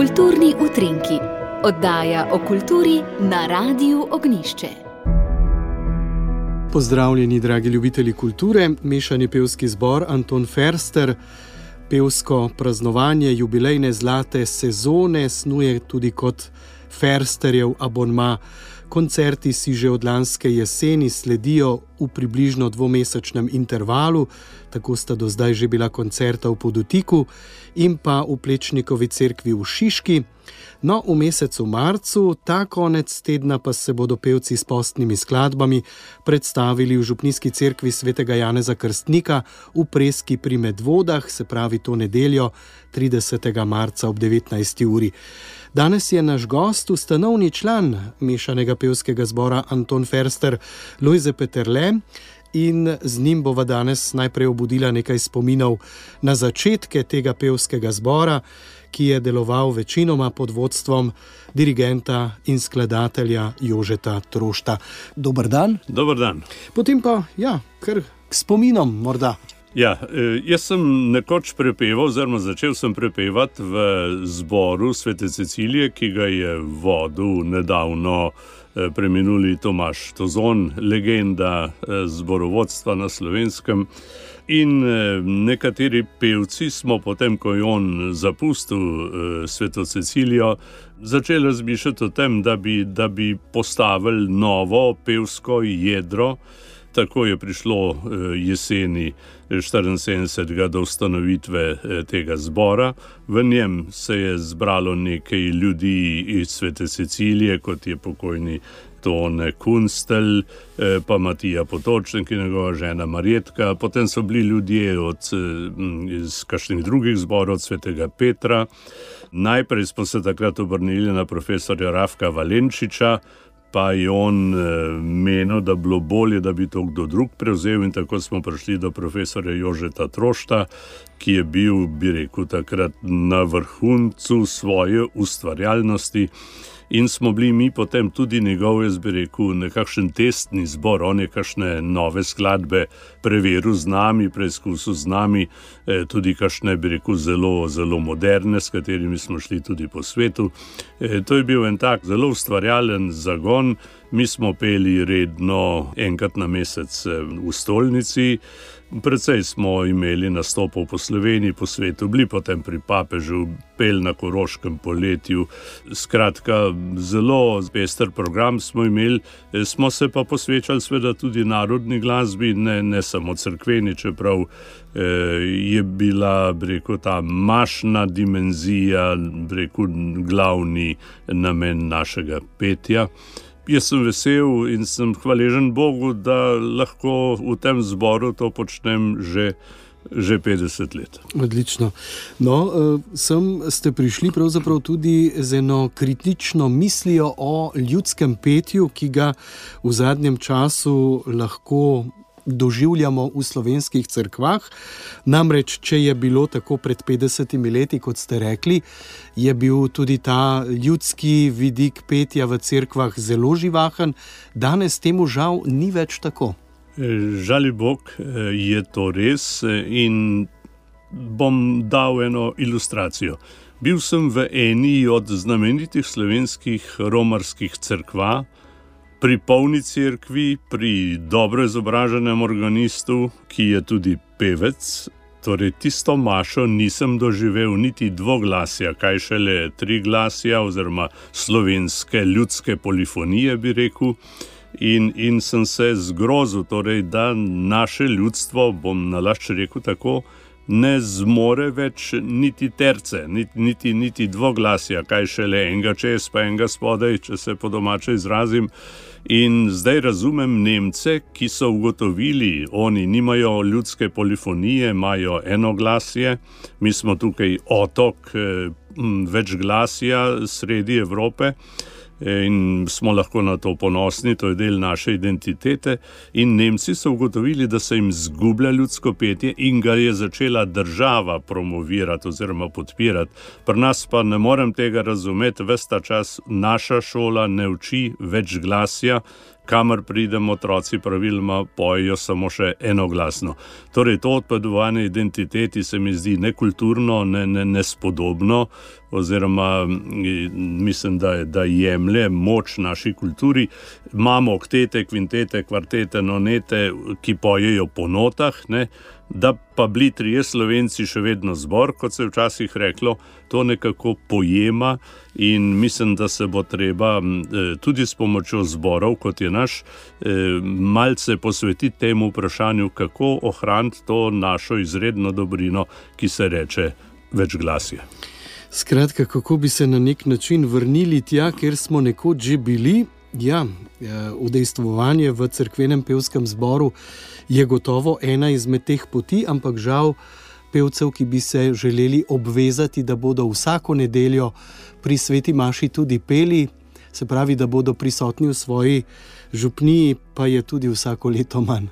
Kulturni utrinki, oddaja o kulturi na Radiu Ognjišče. Pozdravljeni, dragi ljubitelji kulture, mešani pevski zbor Anton Ferster. Pevsko praznovanje jubilejne zlate sezone snuje tudi kot Fersterjev abonma. Koncerti si že od lanske jeseni sledijo v približno dvomesečnem intervalu, tako sta do zdaj že bila koncerta v Podutiku in pa v Plečnikovi cerkvi v Šiški. No, v mesecu marcu, ta konec tedna pa se bodo pevci s postnimi skladbami predstavili v župnijski cerkvi svetega Janeza Krstnika v Preski pri Medvodah, se pravi to nedeljo 30. marca ob 19. uri. Danes je naš gost, ustanovni član mešanega pevskega zbora Anton Ferster, Lojze Peterle, in z njim bova danes najprej obudila nekaj spominov na začetke tega pevskega zbora, ki je deloval večinoma pod vodstvom dirigenta in skladatelja Jožeta Trošta. Dober dan. Dober dan. Potem pa, kar k spominom morda. Jaz sem nekoč prepeval, oziroma začel sem prepevati v zboru Svete Cecilije, ki ga je vodil nedavno preminuli Tomaž Tozon, legenda zborovodstva na Slovenskem. In nekateri pevci smo potem, ko je on zapustil Sveto Cecilijo, začeli razmišljati o tem, da bi postavili novo pevsko jedro. Tako je prišlo jeseni 74. do ustanovitve tega zbora. V njem se je zbralo nekaj ljudi iz Svete Cecilije, kot je pokojni Tone Kunstelj, pa Matija Potočnik in njegova žena Marjetka. Potem so bili ljudje iz kakšnih drugih zborov, od Svetega Petra. Najprej smo se takrat obrnili na profesorja Rafka Valenčiča, pa je on menil, da bilo bolje, da bi to kdo drug prevzel, in tako smo prišli do profesorja Jožeta Trošta, ki je bil, bi rekel, takrat na vrhuncu svoje ustvarjalnosti. In smo bili mi potem tudi njegov, jaz bi rekel, nekakšen testni zbor. On je kakšne nove skladbe preveril z nami, preizkusil z nami, tudi kakšne, bi rekel, zelo, zelo moderne, s katerimi smo šli tudi po svetu. To je bil en tak zelo ustvarjalen zagon. Mi smo peli redno enkrat na mesec v stolnici. Precej smo imeli nastopov po Sloveniji, po svetu, bili potem pri papežu, pel na Koroškem poletju. Skratka, zelo pester program smo imeli, smo se pa posvečali seveda tudi narodni glasbi, ne samo cerkveni, čeprav je bila, bi rekel, ta mašna dimenzija, bi rekel, glavni namen našega petja. Jaz sem vesel in sem hvaležen Bogu, da lahko v tem zboru to počnem že 50 let. Odlično. No, sem ste prišli pravzaprav tudi z eno kritično mislijo o ljudskem petju, ki ga v zadnjem času lahko doživljamo v slovenskih cerkvah. Namreč, če je bilo tako pred 50 leti, kot ste rekli, je bil tudi ta ljudski vidik petja v cerkvah zelo živahen. Danes temu žal ni več tako. Žali Bog, je to res, in bom dal eno ilustracijo. Bil sem v eni od znamenitih slovenskih romarskih cerkva, pri polni cerkvi, pri dobro izobraženem organistu, ki je tudi pevec. Torej, tisto mašo nisem doživel niti dvoglasja, kaj šele triglasja oziroma slovenske ljudske polifonije, bi rekel. In sem se zgrozil, torej, da naše ljudstvo, bom nalašč rekel tako, ne zmore več niti terce, niti dvoglasja, kaj šele enega čez pa enega spodaj, če se po domače izrazim. In zdaj razumem Nemce, ki so ugotovili, oni nimajo ljudske polifonije, imajo enoglasje. Mi smo tukaj otok večglasja sredi Evrope. In smo lahko na to ponosni, to je del naše identitete. In Nemci so ugotovili, da se jim zgublja ljudsko petje in ga je začela država promovirati oziroma podpirati. Pri nas pa ne morem tega razumeti, ves ta čas naša šola ne uči večglasja, kamor pridemo, otroci praviloma pojejo samo še enoglasno. Torej, to odpadovanje identiteti se mi zdi nekulturno, nespodobno, oziroma mislim, da jemlje moč naši kulturi. Imamo oktete, kvintete, kvartete, nonete, ki pojejo po notah, ne? Da pa bili trije Slovenci še vedno zbor, kot se je včasih reklo, to nekako pojema in mislim, da se bo treba tudi s pomočjo zborov, kot je naš, malce posvetiti temu vprašanju, kako ohraniti to našo izredno dobrino, ki se reče večglasje. Skratka, kako bi se na nek način vrnili tja, kjer smo nekoč že bili. Ja, udejstvovanje v cerkvenem pevskem zboru je gotovo ena izmed teh poti, ampak žal pevcev, ki bi se želeli obvezati, da bodo vsako nedeljo pri sveti maši tudi peli, se pravi, da bodo prisotni v svoji župniji, pa je tudi vsako leto manj.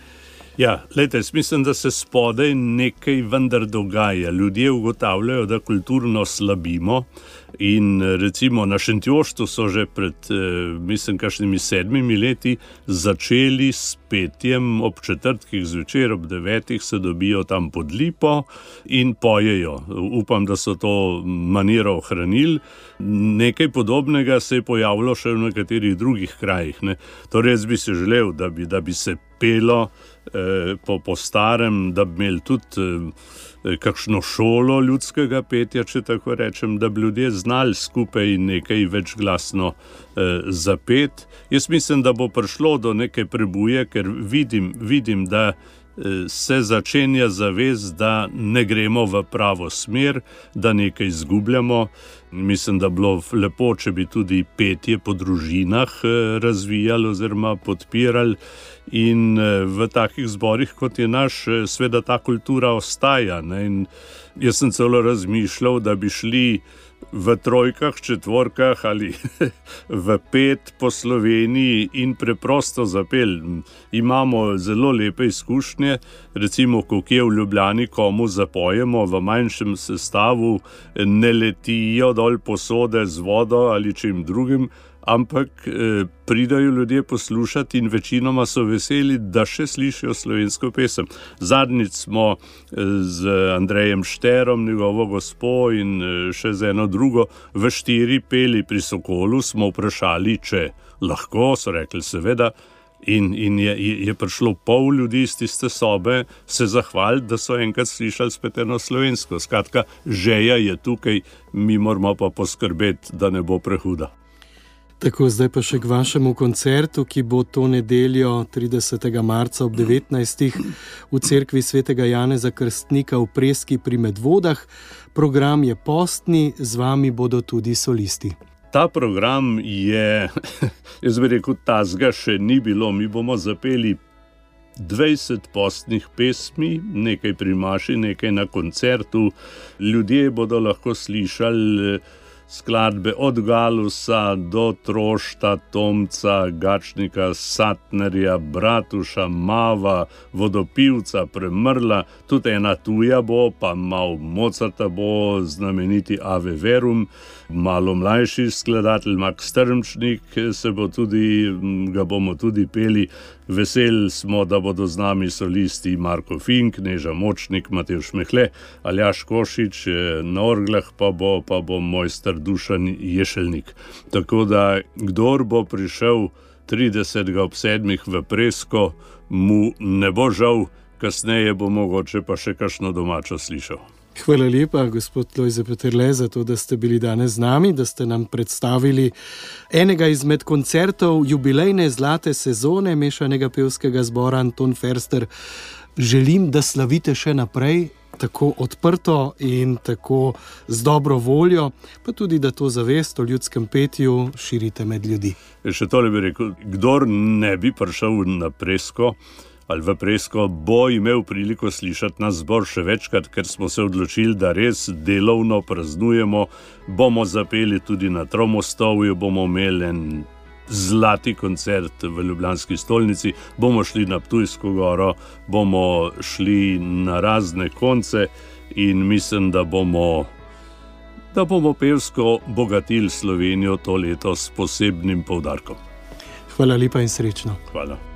Ja, lejte, mislim, da se spodaj nekaj vendar dogaja. Ljudje ugotavljajo, da kulturno slabimo in recimo na Šentjoštu so že pred, mislim, kakšnimi 7 leti začeli s petjem ob četrtkih zvečer, ob 9 se dobijo tam pod lipo in pojejo. Upam, da so to maniro ohranili. Nekaj podobnega se je pojavilo še v nekaterih drugih krajih, ne. Torej, jaz bi se želel, da bi se pelo po starem, da bi imeli tudi kakšno šolo ljudskega petja, če tako rečem, da bi ljudje znali skupaj nekaj večglasno zapeti. Jaz mislim, da bo prišlo do neke prebuje, ker vidim, da se začenja zavest, da ne gremo v pravo smer, da nekaj izgubljamo. Mislim, da bi bilo lepo, če bi tudi petje po družinah razvijali oziroma podpirali in v takih zborih, kot je naš, seveda ta kultura ostaja, ne? In jaz sem celo razmišljal, da bi šli v trojkah, četvorkah ali v 5 po Sloveniji in preprosto zapeli. Imamo zelo lepe izkušnje, recimo, ko kje v Ljubljani komu zapojemo v manjšem sestavu, ne letijo dol posode z vodo ali čim drugim, ampak pridajo ljudje poslušati in večinoma so veseli, da še slišijo slovensko pesem. Zadnjič smo z Andrejem Šterom, njegovo gospo in še z eno drugo v 4 peli pri Sokolu, smo vprašali, če lahko, so rekli seveda, in je prišlo pol ljudi iz tiste sobe se zahvaliti, da so enkrat slišali spet eno slovensko. Skratka, želja je tukaj, mi moramo pa poskrbeti, da ne bo prehuda. Tako, zdaj pa še k vašemu koncertu, ki bo to nedeljo 30. marca ob 19. v cerkvi svetega Janeza Krstnika v Preski pri Medvodah. Program je postni, z vami bodo tudi solisti. Ta program je, jaz bi rekel, tazga še ni bilo. Mi bomo zapeli 20 postnih pesmi, nekaj pri maši, nekaj na koncertu. Ljudje bodo lahko slišali skladbe od Galusa do Trošta, Tomca, Gačnika, Satnerja, Bratuša, Mava, Vodopivca, Premrla, tudi ena tuja bo, pa malo Mozarta bo, znameniti Ave Verum, malo mlajši skladatelj Max Strmčnik ga bomo tudi peli. Veseli smo, da bodo z nami solisti Marko Fink, Neža Močnik, Matevž Mehle, Aljaž Košič, na orglah pa bo mojster Dušan Ješelnik. Tako da, kdor bo prišel 30. ob 7. v Presko, mu ne bo žal, kasneje bo mogoče pa še kakšno domačo slišal. Hvala lepa, gospod Lojze Peterle, za to, da ste bili danes z nami, da ste nam predstavili enega izmed koncertov jubilejne zlate sezone mešanega pevskega zbora Anton Ferster. Želim, da slavite še naprej tako odprto in tako z dobro voljo, pa tudi, da to zavest o ljudskem petju širite med ljudi. Še tole bi rekel, kdor ne bi prišel na Presko ali v Presko, bo imel priliko slišati nas zbor še večkrat, ker smo se odločili, da res delovno praznujemo. Bomo zapeli tudi na Tromostovju, bomo imeli en zlati koncert v ljubljanski stolnici, bomo šli na Ptujsko goro, bomo šli na razne konce in mislim, da bomo pevsko bogatili Slovenijo to leto s posebnim poudarkom. Hvala lepa in srečno. Hvala.